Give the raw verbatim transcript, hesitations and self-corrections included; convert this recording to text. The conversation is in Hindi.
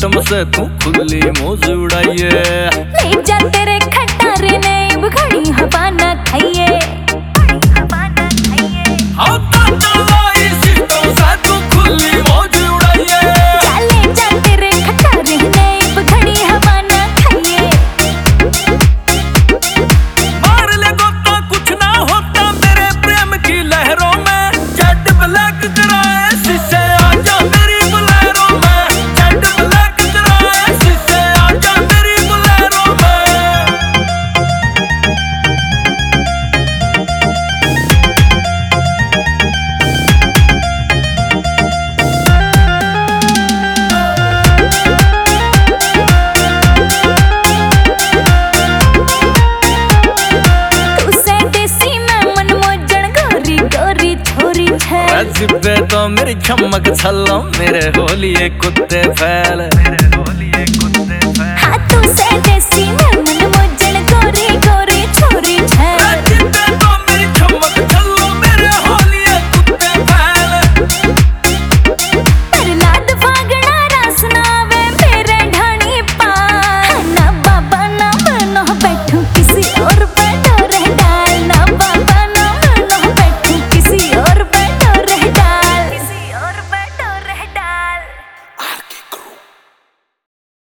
सिस्टम से तू खुली मौज उड़ाइए। ले जा तेरे खटारे ने बुखारी हवा ना खाइए। हाँ चलाई सिस्टम से तू खुली मौज उड़ाइए। ले जा तेरे खटारे ने बुखारी हवा ना खाइए। मार ले गोता कुछ ना होता मेरे प्रेम की लहरों में। जेट ब्लैक कराए शीशे आजा मेरी बुलेरो में। जेट ब्लैक कराए शीशे आजा मेरी बुलेरो में। जिब्बे तो मेरी चमक छल्लो मेरे होलिए कुत्ते फैल। हाथों से देसी मैं मन मोजन गोरी गोरी।